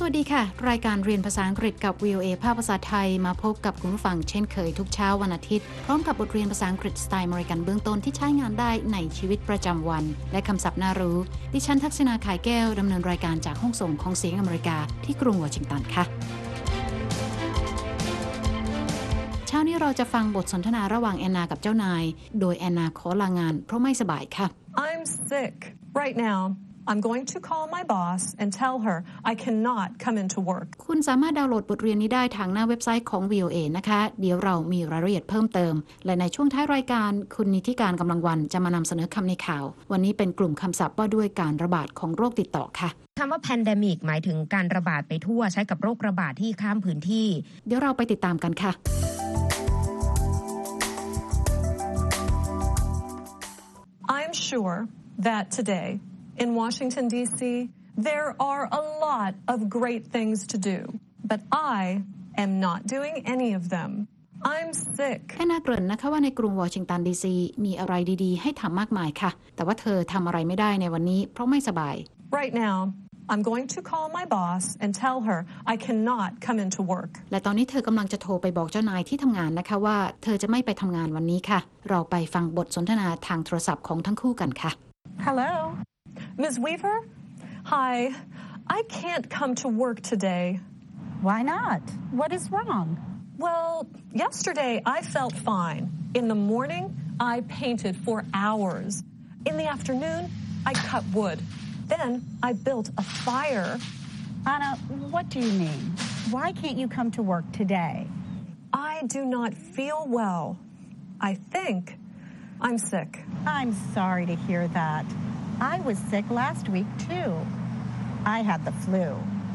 วัสดีค่ะรายการเรียนภาษาอังกฤษกับ VOA ภาคภาษาไทยมาพบกับคุณผู้ฟังเช่นเคยทุกเช้าวันอาทิตย์พร้อมกับบทเรียนภาษาอังกฤษสไตล์อเมริกันเบื้องต้นที่ใช้งานได้ในชีวิตประจำวันและคำศัพท์น่ารู้ดิฉันทักษณาขายแก้วดำเนินรายการจากห้องส่งของเสียงอเมริกาที่กรุงวอชิงตันค่ะเช้านี้เราจะฟังบทสนทนาระหว่างแอนนากับเจ้านายโดยแอนนาขอลางานเพราะไม่สบายค่ะ I'm sick right now.I'm going to call my boss and tell her I cannot come into work. คุณสามารถดาวน์โหลดบทเรียนนี้ได้ทางหน้าเว็บไซต์ของ VOA นะคะเดี๋ยวเรามีรายละเอียดเพิ่มเติมและในช่วงท้ายรายการคุณนิติการกำลังวันจะมานำเสนอคำในข่าววันนี้เป็นกลุ่มคำศัพท์ว่าด้วยการระบาดของโรคติดต่อค่ะคำว่า pandemic หมายถึงการระบาดไปทั่วใช้กับโรคระบาดที่ข้ามพื้นที่เดี๋ยวเราไปติดตามกันค่ะ I'm sure that today.In Washington, D.C., there are a lot of great things to do, but I am not doing any of them. I'm sick. แอนนาเกริ่นนะคะว่าในกรุงวอชิงตันดีซีมีอะไรดีๆให้ทำมากมายค่ะแต่ว่าเธอทำอะไรไม่ได้ในวันนี้เพราะไม่สบาย Right now, I'm going to call my boss and tell her I cannot come into work. และตอนนี้เธอกำลังจะโทรไปบอกเจ้านายที่ทำงานนะคะว่าเธอจะไม่ไปทำงานวันนี้ค่ะเราไปฟังบทสนทนาทางโทรศัพท์ของทั้งคู่กันค่ะ Hello.Ms. Weaver? Hi. I can't come to work today. Why not? What is wrong? Well, yesterday I felt fine. In the morning, I painted for hours. In the afternoon, I cut wood. Then I built a fire. Anna, what do you mean? Why can't you come to work today? I do not feel well. I think I'm sick. I'm sorry to hear that.I was sick last week, too. I had the flu.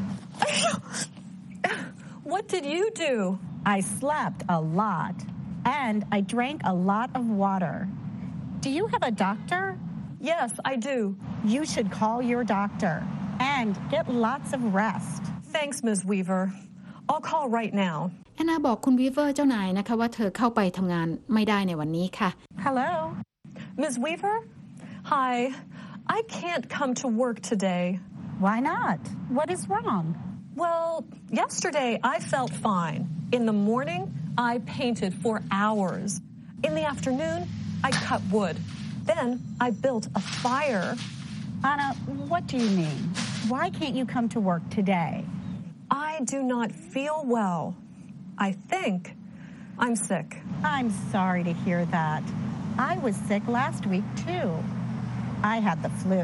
What did you do? I slept a lot, and I drank a lot of water. Do you have a doctor? Yes, I do. You should call your doctor and get lots of rest. Thanks, Ms. Weaver. I'll call right now. แอนนาบอกคุณวีเวอร์เจ้านายนะคะว่าเธอเข้าไปทำงานไม่ได้ในวันนี้ค่ะ Hello. Ms. Weaver? Hi.I can't come to work today. Why not? What is wrong? Well, yesterday I felt fine. In the morning, I painted for hours. In the afternoon, I cut wood. Then I built a fire. Anna, what do you mean? Why can't you come to work today? I do not feel well. I think I'm sick. I'm sorry to hear that. I was sick last week, too.I had the flu.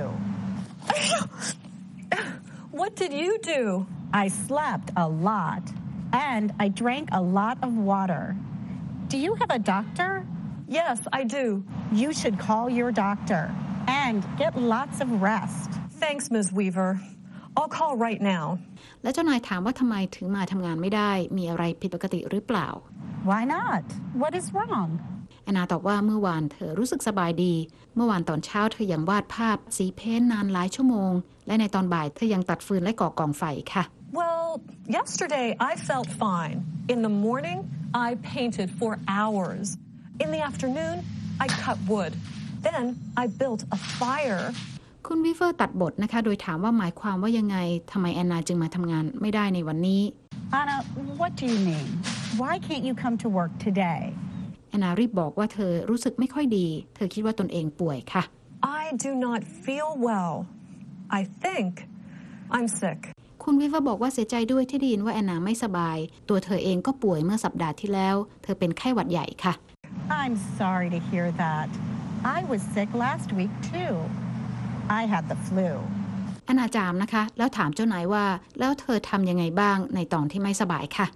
What did you do? I slept a lot, and I drank a lot of water. Do you have a doctor? Yes, I do. You should call your doctor and get lots of rest. Thanks, Ms. Weaver. I'll call right now. และเจ้านายถามว่าทำไมถึงมาทำงานไม่ได้มีอะไรผิดปกติหรือเปล่า Why not? What is wrong? แอนนาตอบว่าเมื่อวานเธอรู้สึกสบายดีเมื่อวานตอนเช้าเธอยังวาดภาพสีเพ้นท์นานหลายชั่วโมงและในตอนบ่ายเธอยังตัดฟืนและก่อกองไฟค่ะ Well, yesterday I felt fine. In the morning, I painted for hours. In the afternoon, I cut wood. Then I built a fire. คุณวิเฟอร์ตัดบทนะคะโดยถามว่าหมายความว่ายังไงทำไมแอนนาจึงมาทำงานไม่ได้ในวันนี้ Anna, what do you mean? Why can't you come to work today? แอนนารีบบอกว่าเธอรู้สึกไม่ค่อยดีเธอคิดว่าตนเองป่วยค่ะ I do not feel well. I think I'm sick. คุณวิเวอร์บอกว่าเสียใจด้วยที่ได้ยินว่าแอนนาไม่สบายตัวเธอเองก็ป่วยเมื่อสัปดาห์ที่แล้วเธอเป็นไข้หวัดใหญ่ค่ะ I'm sorry to hear that. I was sick last week too. I had the flu. แอนนาจามนะคะแล้วถามเจ้านายว่าแล้วเธอทำยังไงบ้างในตอนที่ไม่สบายค่ะ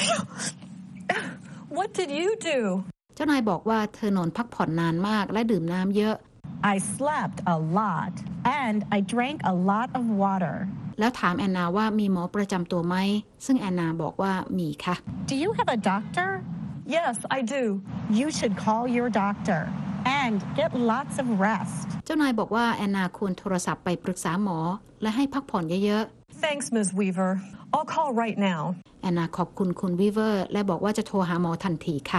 What did you do? เจ้านายบอกว่าเธอนอนพักผ่อนนานมากและดื่มน้ำเยอะ I slept a lot and I drank a lot of water. แล้วถามแอนนาว่ามีหมอประจำตัวไหมซึ่งแอนนาบอกว่ามีค่ะ Do you have a doctor? Yes, I do. You should call your doctor and get lots of rest. เจ้านายบอกว่าแอนนาควรโทรศัพท์ไปปรึกษาหมอและให้พักผ่อนเยอะๆ Thanks, Ms. Weaver. I'll call right now. แอนนาขอบคุณคุณวีเวอร์และบอกว่าจะโทรหาหมอทันทีค่ะ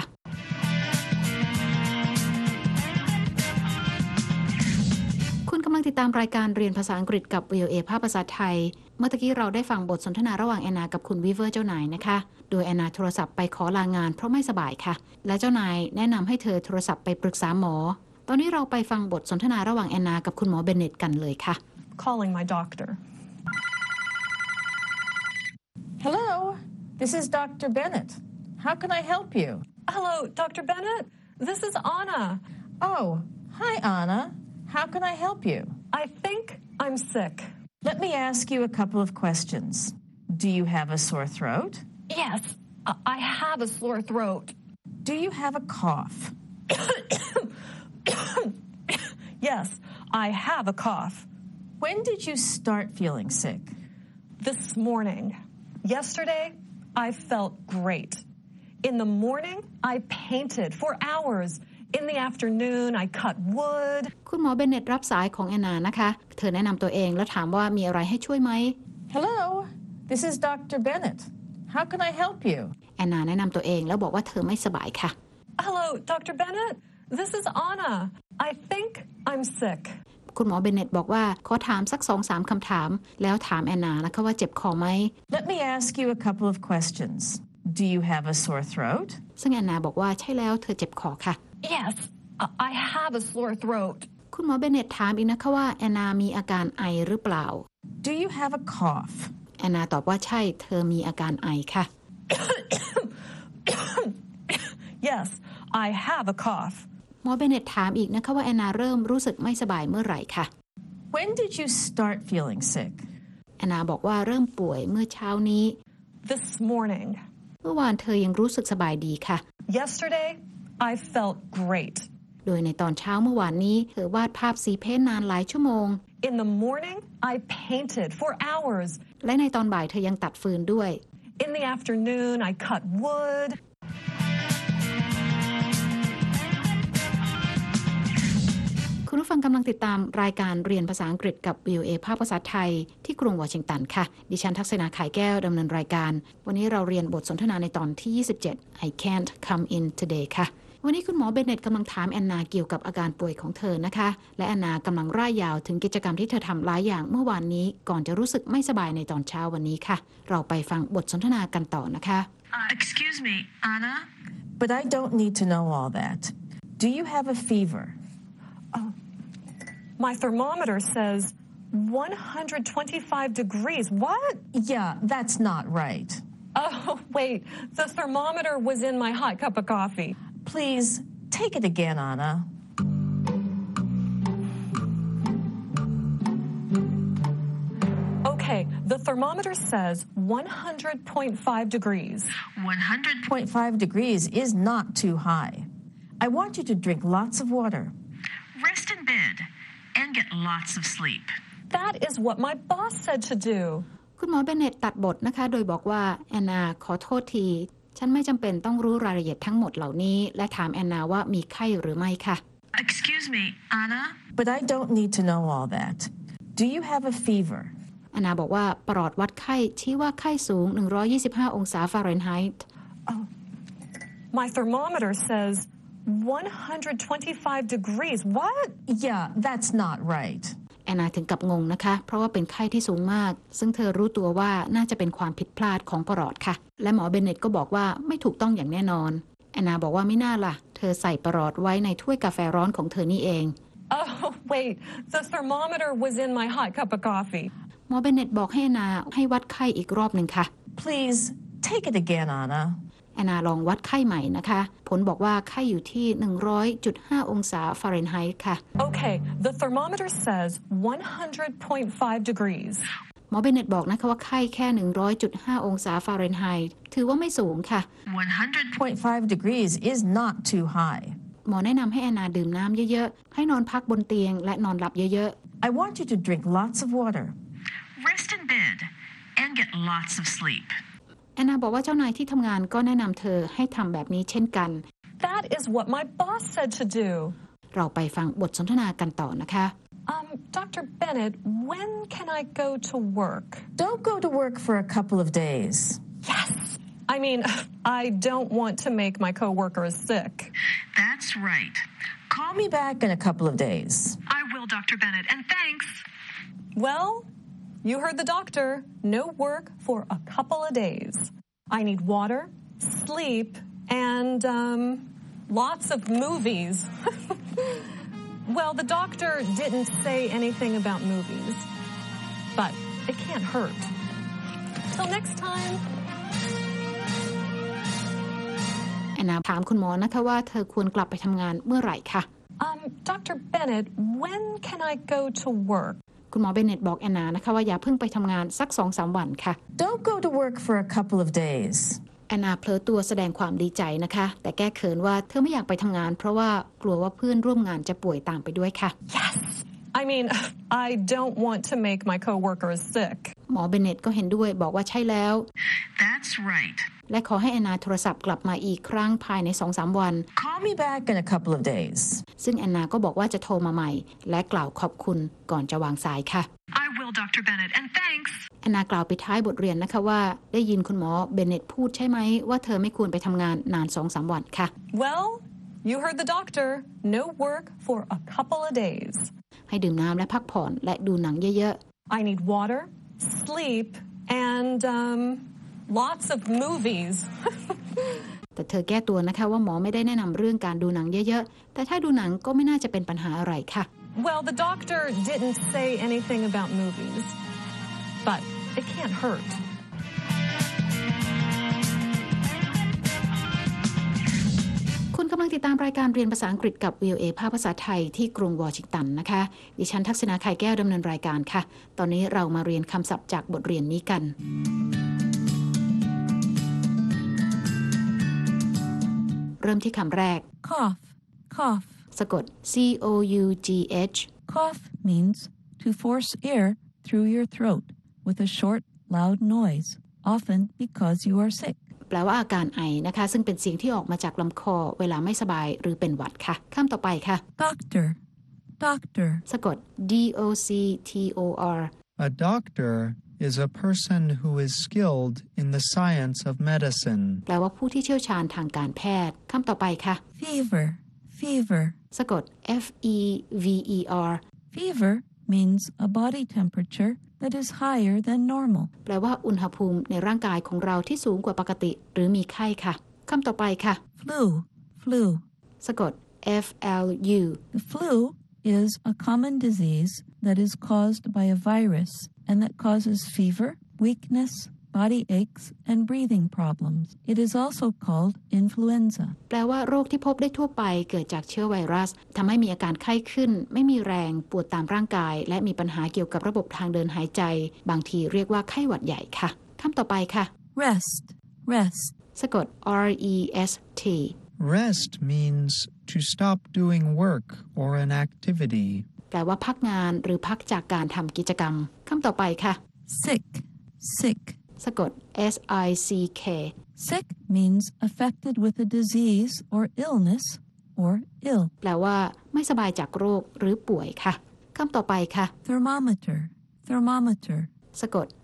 ติดตามรายการเรียนภาษาอังกฤษกับ VOA ภาคภาษาไทยเมื่อกี้เราได้ฟังบทสนทนาระหว่างแอนนากับคุณวีเวอร์เจ้านายนะคะโดยแอนนาโทรศัพท์ไปขอลางานเพราะไม่สบายค่ะและเจ้านายแนะนำให้เธอโทรศัพท์ไปปรึกษาหมอตอนนี้เราไปฟังบทสนทนาระหว่างแอนนากับคุณหมอเบนเน็ตกันเลยค่ะ Calling my doctor. Hello, this is Dr. Bennett. How can I help you? Hello, Dr. Bennett. This is Anna. Oh, hi, Anna. How can I help you? I think I'm sick. Let me ask you a couple of questions. Do you have a sore throat? Yes, I have a sore throat. Do you have a cough? Yes, I have a cough. When did you start feeling sick? This morning. Yesterday, I felt great. In the morning, I painted for hours. In the afternoon, I cut wood. คุณหมอเบนเน็ตรับสายของแอนนานะคะเธอแนะนำตัวเองแล้วถามว่ามีอะไรให้ช่วยไหม Hello, this is Dr. Bennett. How can I help you? แอนนาแนะนำตัวเองแล้วบอกว่าเธอไม่สบายค่ะ Hello, Dr. Bennett. This is Anna. I think I'm sick. คุณหมอเบนเน็ตบอกว่าขอถามสัก 2-3 คำถามแล้วถามแอนนานะคะว่าเจ็บคอไหม Let me ask you a couple of questions. Do you have a sore throat? ซึ่งแอนนาบอกว่าใช่แล้วเธอเจ็บคอค่ะ Yes, I have a sore throat. คุณหมอเบนเน็ตถามอีกนะคะว่าแอนนามีอาการไอหรือเปล่า Do you have a cough? แอนนาตอบว่าใช่เธอมีอาการไอค่ะ Yes, I have a cough. หมอเบนเน็ตถามอีกนะคะว่าแอนนาเริ่มรู้สึกไม่สบายเมื่อไหร่ค่ะ When did you start feeling sick? แอนนาบอกว่าเริ่มป่วยเมื่อเช้านี้ This morning. เมื่อวานเธอยังรู้สึกสบายดีค่ะ Yesterday, I felt great. โดยในตอนเช้าเมื่อวานนี้เธอวาดภาพสีเพ้นท์นานหลายชั่วโมง In the morning, I painted for hours. และในตอนบ่ายเธอยังตัดฟืนด้วย In the afternoon, I cut wood. คุณผู้ฟังกำลังติดตามรายการเรียนภาษาอังกฤษกับ VOA ภาคภาษาไทยที่กรุงวอชิงตันค่ะดิฉันทักษณา ขายแก้วดำเนินรายการวันนี้เราเรียนบทสนทนาในตอนที่ 27 I can't come in today ค่ะวันนี้คุณหมอเบนเน็ตกำลังถามแอนนาเกี่ยวกับอาการป่วยของเธอนะคะและแอนนากำลังร่ายยาวถึงกิจกรรมที่เธอทำหลายอย่างเมื่อวานนี้ก่อนจะรู้สึกไม่สบายในตอนเช้าวันนี้ค่ะเราไปฟังบทสนทนากันต่อนะคะ Excuse me, Anna? But I don't need to know all that. Do you have a fever? My thermometer says 125 degrees. What? Yeah, that's not right. Oh, wait. The thermometer was in my hot cup of coffee. Please, take it again, Anna. Okay, the thermometer says 100.5 degrees. 100. 0.5 degrees is not too high. I want you to drink lots of water. Rest in bed and get lots of sleep. That is what my boss said to do. คุณหมอเบนเน็ตตัดบทนะคะโดยบอกว่าแอนนาขอโทษทีฉันไม่จำเป็นต้องรู้รายละเอียดทั้งหมดเหล่านี้และถามแอนนาว่ามีไข้หรือไม่ค่ะ Excuse me, Anna? But I don't need to know all that. Do you have a fever? แอนนาบอกว่าปลอดวัดไข้ชี้ว่าไข้สูง125องศาฟาเรนไฮต์ My thermometer says 125 degrees. What? Yeah, that's not right. แอนนาถึงกับงงนะคะเพราะว่าเป็นไข้ที่สูงมากซึ่งเธอรู้ตัวว่าน่าจะเป็นความผิดพลาดของปลอดค่ะและหมอเบนเน็ตก็บอกว่าไม่ถูกต้องอย่างแน่นอนแอนนาบอกว่าไม่น่าล่ะเธอใส่ปลอดไว้ในถ้วยกาแฟร้อนของเธอนี่เอง Oh, wait. The thermometer was in my hot cup of coffee. หมอเบนเน็ตบอกให้แอนนาให้วัดไข้อีกรอบหนึ่งค่ะ Please, take it again, Anna. แอนนาลองวัดไข้ใหม่นะคะผลบอกว่าไข้อยู่ที่ 100.5 องศาฟาเรนไฮต์ค่ะ Okay, the thermometer says 100.5 degrees. หมอเบนเน็ตบอกนะคะว่าไข้แค่ 100.5 องศาฟาเรนไฮต์ถือว่าไม่สูงค่ะ 100. 0.5 degrees is not too high. หมอแนะนำให้แอนนาดื่มน้ำเยอะๆให้นอนพักบนเตียงและนอนหลับเยอะ I want you to drink lots of water. Rest in bed and get lots of sleep. ๆแอนนาบอกว่าเจ้านายที่ทำงานก็แนะนำเธอให้ทำแบบนี้เช่นกัน That is what my boss said to do. เราไปฟังบทสนทนากันต่อนะคะ Dr. Bennett, when can I go to work? Don't go to work for a couple of days. Yes. I mean, I don't want to make my coworkers sick. That's right. Call me back in a couple of days. I will will, Dr. Bennett, and thanks. Well, you heard the doctor. No work for a couple of days. I need water, sleep, and lots of movies. Well, the doctor didn't say anything about movies, but it can't hurt. Till next time. แอนนาถามคุณหมอนะคะว่าเธอควรกลับไปทำงานเมื่อไหร่คะ Dr. Bennett, when can I go to work? คุณหมอเบนเน็ตบอกแอนนานะคะว่าอย่าเพิ่งไปทำงานสัก 2-3 วันค่ะ Don't go to work for a couple of days. แอนนาเผลอตัวแสดงความดีใจนะคะแต่แก้เขินว่าเธอไม่อยากไปทำงานเพราะว่ากลัวว่าเพื่อนร่วมงานจะป่วยตามไปด้วยค่ะ Yes. I mean, I don't want to make my coworkers sick. หมอเบนเน็ตก็เห็นด้วยบอกว่าใช่แล้ว That's right. และขอให้แอนนาโทรศัพท์กลับมาอีกครั้งภายใน 2-3 วัน Call me back in a couple of days. ซึ่งแอนนาก็บอกว่าจะโทรมาใหม่และกล่าวขอบคุณก่อนจะวางสายค่ะ I will, Dr. Bennett, and thanks. แอนนากล่าวปิดท้ายบทเรียนนะคะว่าได้ยินคุณหมอเบนเน็ตพูดใช่ไหมว่าเธอไม่ควรไปทำงานนาน 2-3 วันค่ะ Well, you heard the doctor. No work for a couple of days. ให้ดื่มน้ำและพักผ่อนและดูหนังเยอะ I need water, sleep, and lots of movies. ๆ แต่เธอแก้ตัวนะคะว่าหมอไม่ได้แนะนำเรื่องการดูหนังเยอะๆ แต่ถ้าดูหนังก็ไม่น่าจะเป็นปัญหาอะไรค่ะ Well, the doctor didn't say anything about movies, but it can't hurt. คุณกำลังติดตามรายการเรียนภาษาอังกฤษกับ VOA ภาคภาษาไทยที่กรุงวอชิงตันนะคะดิฉันทักษณาไข่แก้วดำเนินรายการค่ะตอนนี้เรามาเรียนคำศัพท์จากบทเรียนนี้กันเริ่มที่คำแรก Cough, cough. สะกด C-O-U-G-H Cough means to force air through your throat with a short, loud noise, often because you are sick. แปลว่าอาการไอนะคะซึ่งเป็นเสียงที่ออกมาจากลำคอเวลาไม่สบายหรือเป็นหวัดค่ะคำต่อไปค่ะ Doctor, doctor. สะกด D-O-C-T-O-R A doctor is a person who is skilled in the science of medicine. แปลว่าผู้ที่เชี่ยวชาญทางการแพทย์คำต่อไปค่ะ Fever, fever. สะกด F-E-V-E-R Fever means a body temperature that is higher than normal. แปลว่าอุณหภูมิในร่างกายของเราที่สูงกว่าปกติหรือมีไข้ค่ะคำต่อไปค่ะ Flu, flu. สะกด F-L-U The flu is a common disease that is caused by a virus and that causes fever, weakness, body aches, and breathing problems. It is also called influenza. แปลว่าโรคที่พบได้ทั่วไปเกิดจากเชื้อไวรัสทำให้มีอาการไข้ขึ้นไม่มีแรงปวดตามร่างกายและมีปัญหาเกี่ยวกับระบบทางเดินหายใจบางทีเรียกว่าไข้หวัดใหญ่ค่ะคำต่อไปค่ะ Rest, rest. สะกด R-E-S-T Rest means to stop doing work or an activity. แปลว่าพักงานหรือพักจากการทำกิจกรรมคำต่อไปค่ะ Sick, sick. สะกด S-I-C-K Sick means affected with a disease or illness or ill. แปลว่าไม่สบายจากโรคหรือป่วยค่ะคำต่อไปค่ะ Thermometer, thermometer. สะกด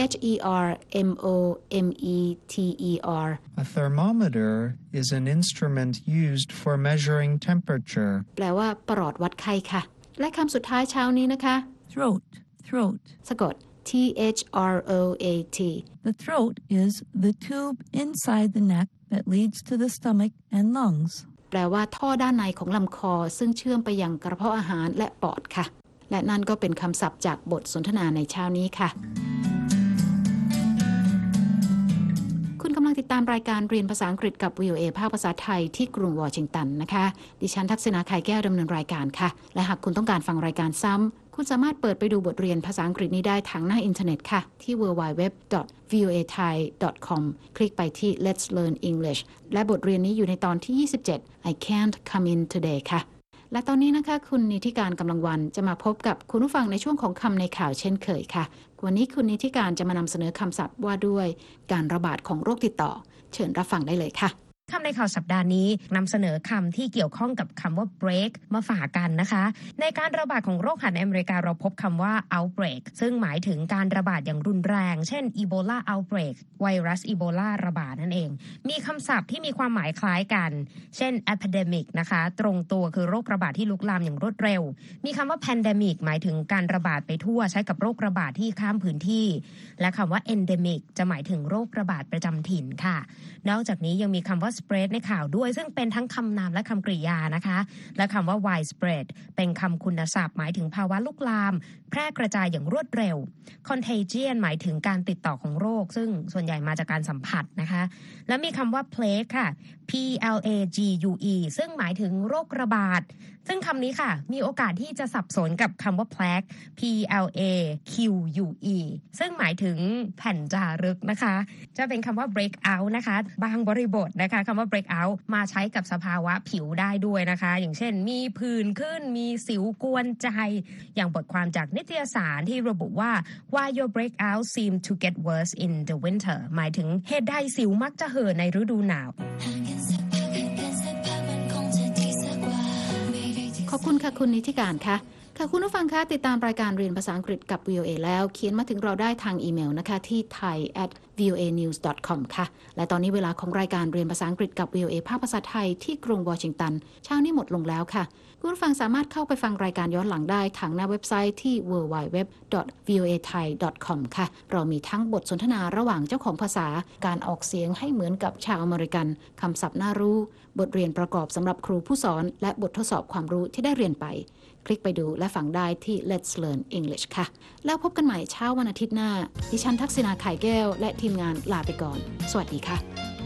T-H-E-R-M-O-M-E-T-E-R A thermometer is an instrument used for measuring temperature. แปลว่าประหลอดวัดไข้ค่ะและคำสุดท้ายเช้านี้นะคะ Throat, throat. สะกด T-H-R-O-A-T The throat is the tube inside the neck that leads to the stomach and lungs. แปลว่าท่อด้านในของลำคอซึ่งเชื่อมไปยังกระเพาะอาหารและปอดค่ะและนั่นก็เป็นคำศัพท์จากบทสนทนาในเช้านี้ค่ะคุณกำลังติดตามรายการเรียนภาษาอังกฤษกับ VOA ภาคภาษาไทยที่กรุงวอชิงตันนะคะดิฉันทักษณาไข่แก้วดำเนินรายการค่ะและหากคุณต้องการฟังรายการซ้ำคุณสามารถเปิดไปดูบทเรียนภาษาอังกฤษนี้ได้ทางหน้าอินเทอร์เน็ตค่ะที่ www.voathai.com คลิกไปที่ Let's Learn English และบทเรียนนี้อยู่ในตอนที่ 27 I Can't Come In Today ค่ะและตอนนี้นะคะคุณนิติการกำลังวันจะมาพบกับคุณผู้ฟังในช่วงของคำในข่าวเช่นเคยค่ะวันนี้คุณนิติการจะมานำเสนอคำศัพท์ว่าด้วยการระบาดของโรคติดต่อเชิญรับฟังได้เลยค่ะคำในข่าวสัปดาห์นี้นำเสนอคำที่เกี่ยวข้องกับคำว่า break มาฝากกันนะคะในการระบาดของโรคหัดในอเมริกาเราพบคำว่า outbreak ซึ่งหมายถึงการระบาดอย่างรุนแรงเช่น Ebola outbreak ไวรัสอีโบลาระบาดนั่นเองมีคำศัพท์ที่มีความหมายคล้ายกันเช่น epidemic นะคะตรงตัวคือโรคระบาดที่ลุกลามอย่างรวดเร็วมีคำว่า pandemic หมายถึงการระบาดไปทั่วใช้กับโรคระบาดที่ข้ามพื้นที่และคำว่า endemic จะหมายถึงโรคระบาดประจำถิ่นค่ะนอกจากนี้ยังมีคำว่า spread ในข่าวด้วยซึ่งเป็นทั้งคำนามและคำกริยานะคะและคำว่า widespread เป็นคำคุณศัพท์หมายถึงภาวะลุกลามแพร่กระจายอย่างรวดเร็ว contagion หมายถึงการติดต่อของโรคซึ่งส่วนใหญ่มาจากการสัมผัสนะคะและมีคำว่า plague ค่ะ plague ซึ่งหมายถึงโรคระบาดซึ่งคำนี้ค่ะมีโอกาสที่จะสับสนกับคำว่า plaque plaque ซึ่งหมายถึงแผ่นจารึกนะคะจะเป็นคำว่า break out นะคะบางบริบทนะคะคำว่า break out มาใช้กับสภาวะผิวได้ด้วยนะคะอย่างเช่นมีผื่นขึ้นมีสิวกวนใจอย่างบทความจากนิตยสารที่ระบุว่า why your breakout seem to get worse in the winter หมายถึงเหตุใดสิวมักจะเห่อในฤดูหนาวขอบคุณค่ะคุณนิติการค่ะคุณผู้ฟังคะติดตามรายการเรียนภาษาอังกฤษกับ VOA แล้วเขียนมาถึงเราได้ทางอีเมลนะคะที่ thai@voanews.com ค่ะและตอนนี้เวลาของรายการเรียนภาษาอังกฤษกับ VOA ภาคภาษาไทยที่กรุงวอชิงตันเช้านี้หมดลงแล้วค่ะคุณผู้ฟังสามารถเข้าไปฟังรายการย้อนหลังได้ทางหน้าเว็บไซต์ที่ www.voathai.com ค่ะเรามีทั้งบทสนทนาระหว่างเจ้าของภาษาการออกเสียงให้เหมือนกับชาวอเมริกันคำศัพท์น่ารู้บทเรียนประกอบสำหรับครูผู้สอนและบททดสอบความรู้ที่ได้เรียนไปคลิกไปดูและฟังได้ที่ Let's Learn English ค่ะแล้วพบกันใหม่เช้าวันอาทิตย์หน้าดิฉันทักษิณาไข่แก้วและทีมงานลาไปก่อนสวัสดีค่ะ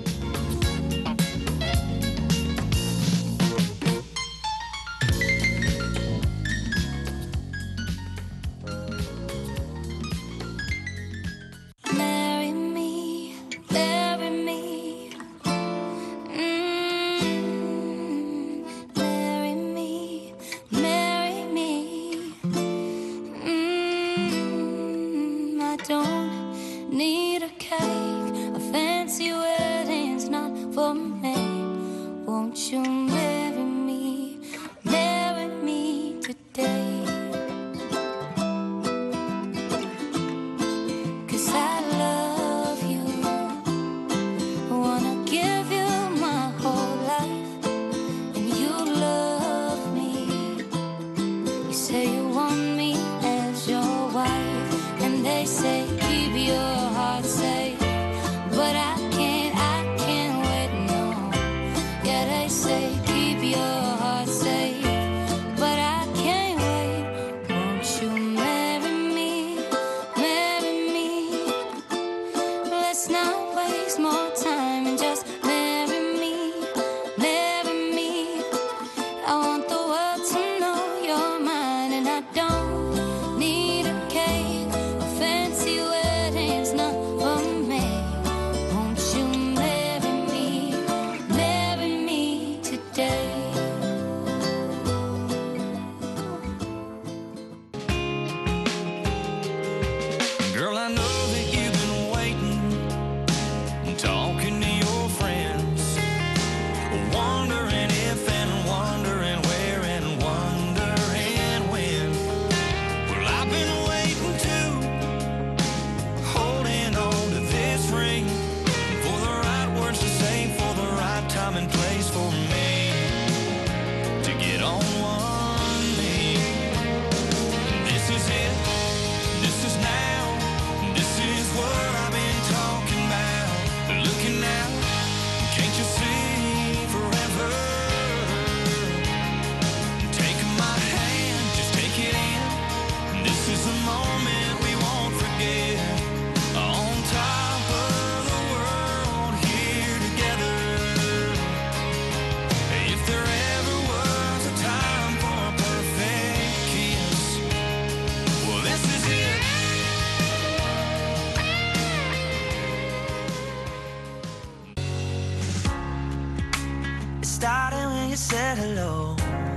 Started when you said hello,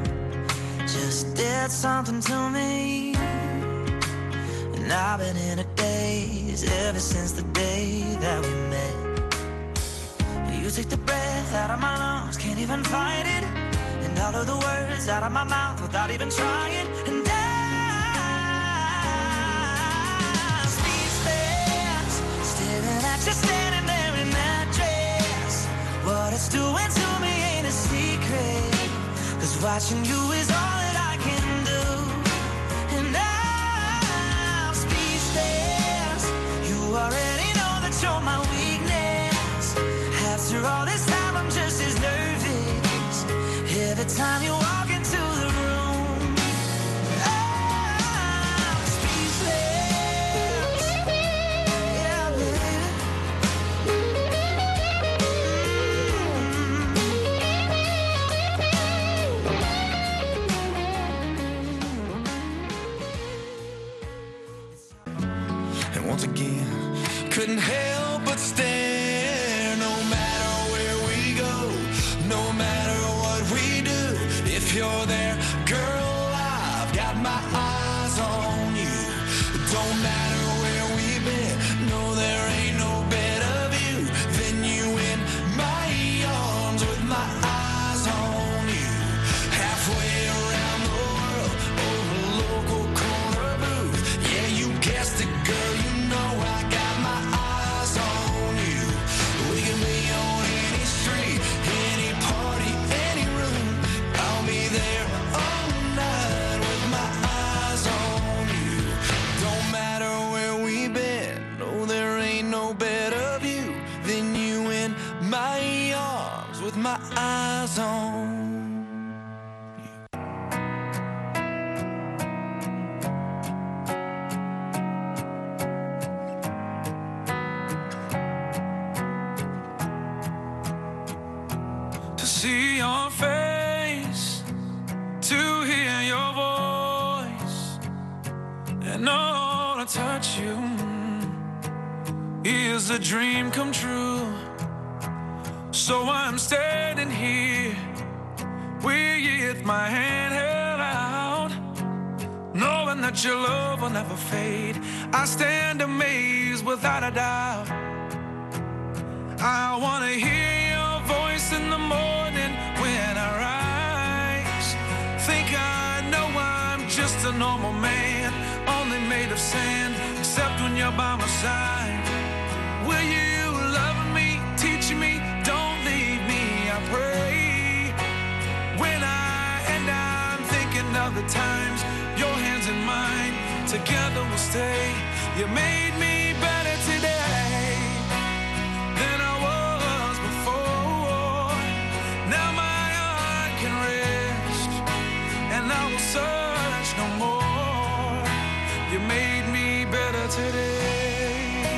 just did something to me, and I've been in a daze ever since the day that we met. You to take the breath out of my lungs, can't even fight it. And all of the words out of my mouth without even trying. And I'm speechless, staring at you standing there in that dress. What it's doing to me ain't a secret, 'cause watching you is all that I can do. And I'm speechless, you already know that you're my weakness. After all this time I'm just as nervous every time you walk into the room. I'm speechless, yeah baby. And once again, couldn't help but stare. No matter where we go, no matter what we do, if you're there, girl, I've got my eyes on you. Don't matter where we've been, no, there ain't no better view than you in my arms with my eyes on you. Halfway around the world, over local corner booth. Yeah, you guessed it, girl, you know I got my eyes on you. We can be on any street, any party, any room. I'll be there all night with my eyes on you. Don't matter where we've been, no, there ain't no better view than you in my arms with my eyes on you. To see your face, to hear your voice, and all to touch you is a dream come true. So I'm standing here with my hand held out, knowing that your love will never fade. I stand amazed without a doubt. I wanna hear your voice in the morning when I rise. Think I know I'm just a normal man, only made of sand, except when you're by my side. Will you love me, teach me, don't leave me, I pray. When I'm thinking of the times, your hands in mine, together we'll stay. You made me better today than I was before. Now my heart can rest, and I will search no more. You made me better today.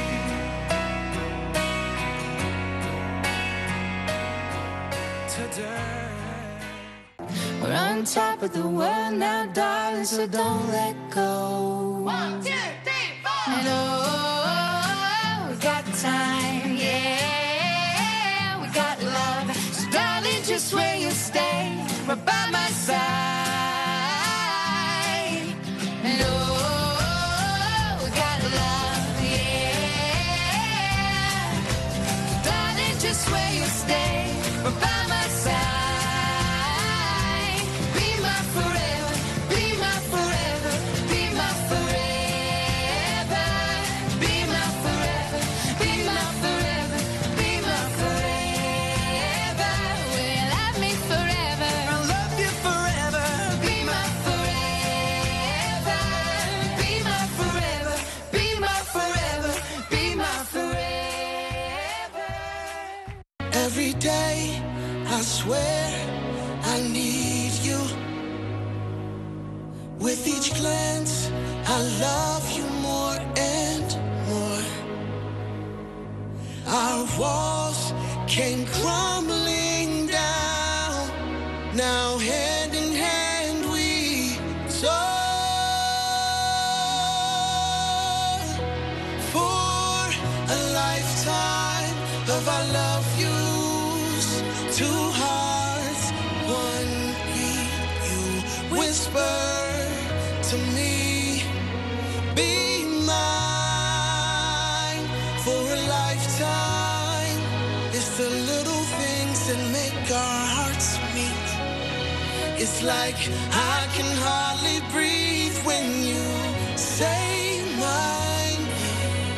Today. We're on top of the world now, darling, so don't let go. 1, 2, 3, 4. And oh, we got time, yeah, we got love. So darling, just where you stay, right by my side. And oh, we got love, yeah. So darling, just where you stay, right by my side. Be my forever, be my forever, be my forever. Be my forever, be my forever, be my forever. Will you love me forever? I'll love you forever. Be my forever, be my forever, be my forever, be my forever. Every day, I swear I need you. With each glance, I love you more and more. Our walls came crumbling down. Now hand in hand we soar for a lifetime of our love yous. Two hearts, one beat. You whisper to me, be mine for a lifetime. It's the little It's like I can hardly breathe when you say my name.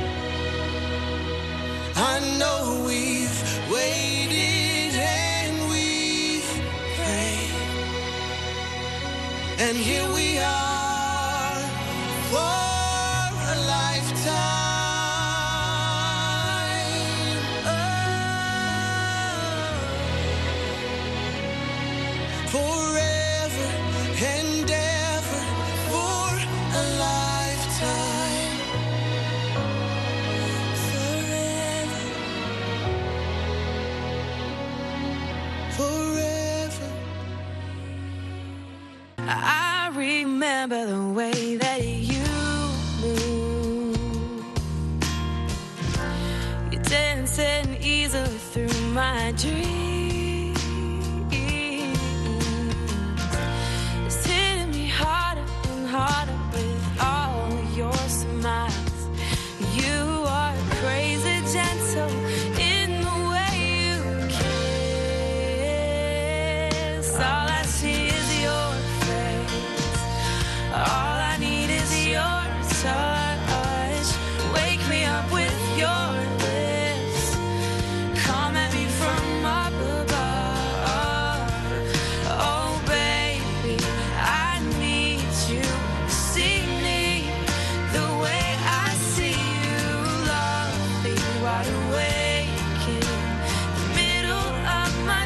I know we've waited and we've prayed, and here we are for a lifetime. Forever and ever for a lifetime. Forever. Forever. I remember the way that you move. You dancing easily through my dreams. Harder with all your smiles. You are crazy gentle in the way you kiss. All I see is your face. All I need is your touch. Wake me up with your lips. Come at me from up above. Oh baby, I need you. See me the way I see you, lovely, wide awake in the middle of my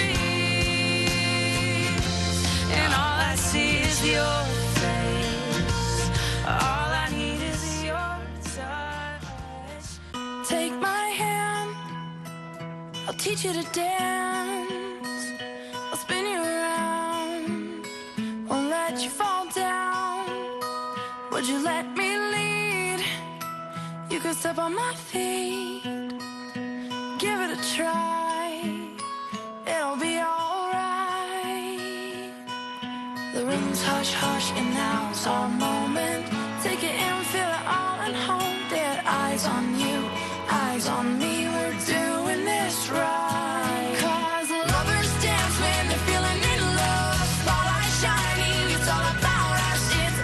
dreams. And all I see is your face. All I need is your touch. Take my hand, I'll teach you to dance. I'll spin you around, won't let you fall down. Would you let me lead? You could step on my feet. Give it a try. It'll be alright. The room's hush hush and now's our moment. Take it in, feel it all and hold it. Eyes on you, eyes on me. We're doing this right. 'Cause lovers dance when they're feeling in love. Spotlight shining, it's all about us. It's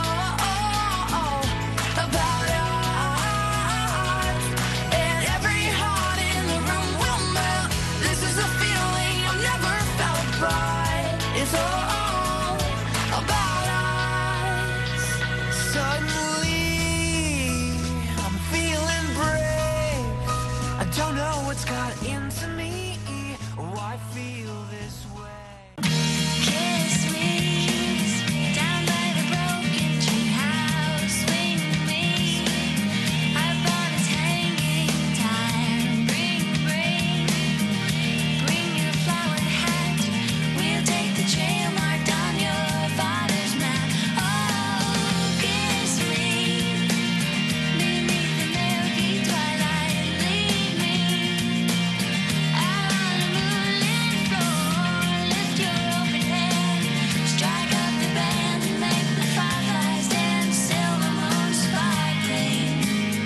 about us, and every heart in the room will melt. This is a feeling I've never felt, but it's all about us. Suddenly, I'm feeling brave. I don't know what's got into me, or why I feel this way. Kiss me down by the broken tree house. Swing me upon its hanging time. Bring your flowered hat. We'll take the trail marked on your father's map. Oh, kiss me beneath the milky twilight. Lead me out on the moonlit floor. Lift your open hand, strike up the band, and make the fireflies dance. Silver moon sparkling.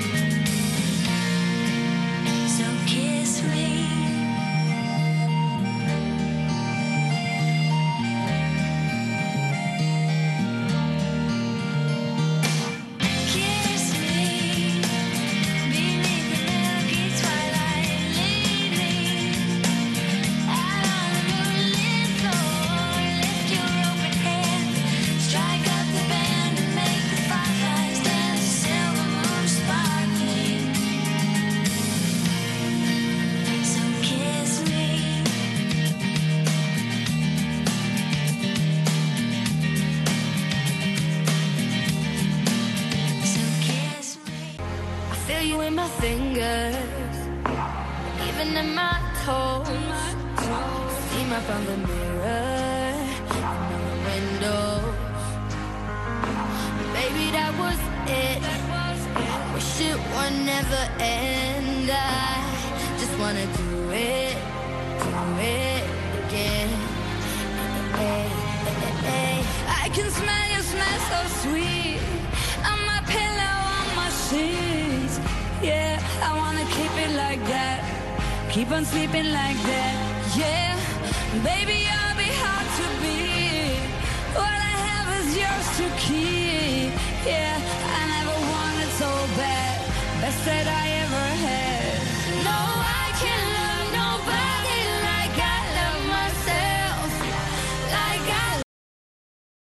So kiss me. Kiss me beneath the milky twilight. Lead me out on the moonlit floor. Lift your open hand, strike up the band, and make the fireflies dance. Silver moon sparkling. So kiss me. So kiss me. I feel you in my fingers, even in my toes. Steam up on the mirror and on the windows. Baby, that was it. Wish it would never end. I just wanna do it again. I can smell your smell so sweet on my pillow, on my sheets. Yeah, I wanna keep it like that. Keep on sleeping like that. Yeah, baby, I'll be hard to beat. said I